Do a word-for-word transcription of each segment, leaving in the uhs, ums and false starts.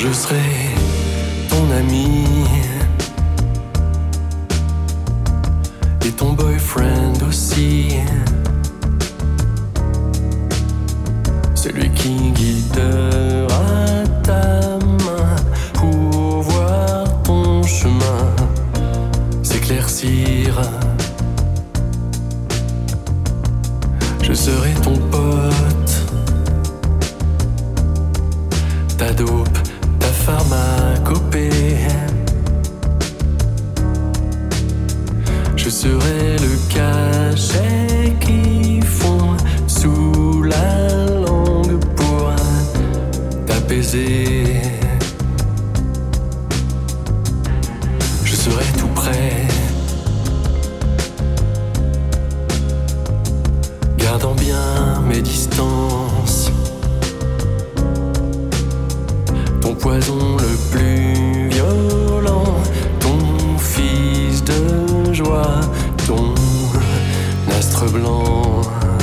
Je serai ton ami et ton boyfriend aussi, celui qui guidera ta main pour voir ton chemin s'éclaircir. Je serai ton pote, ta dope, ta pharmacopée. Je serai le cachet qui fond sous la langue pour t'apaiser. Je serai tout près, gardant bien mes distances. Ton poison le plus violent, ton fils de joie, ton astre blanc.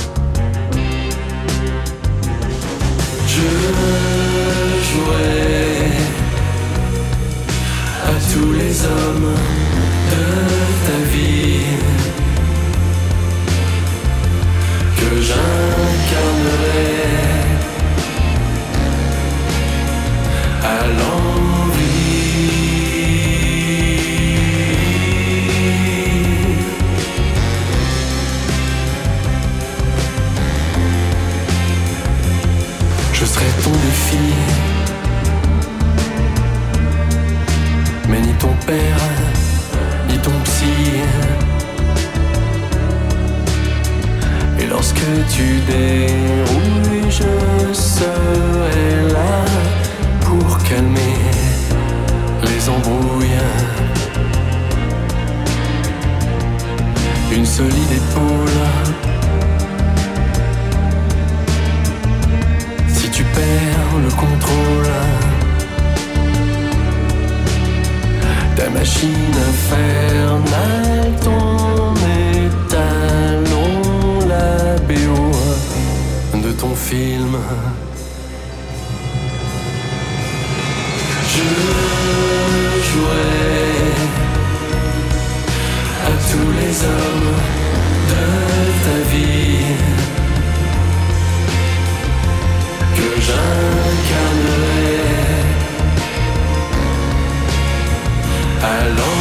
Je jouerai à tous les hommes de ta vie que j'incarnerai à l'envie. Je serai ton défi, mais ni ton père, ni ton psy. Et lorsque tu dérouilles, je serai là pour calmer les embrouilles. Une solide épaule. Si tu perds le contrôle, ta machine infernale, ton étalon, la B O de ton film. Je jouerai à tous les hommes de ta vie que j'incarnerai à l'envers.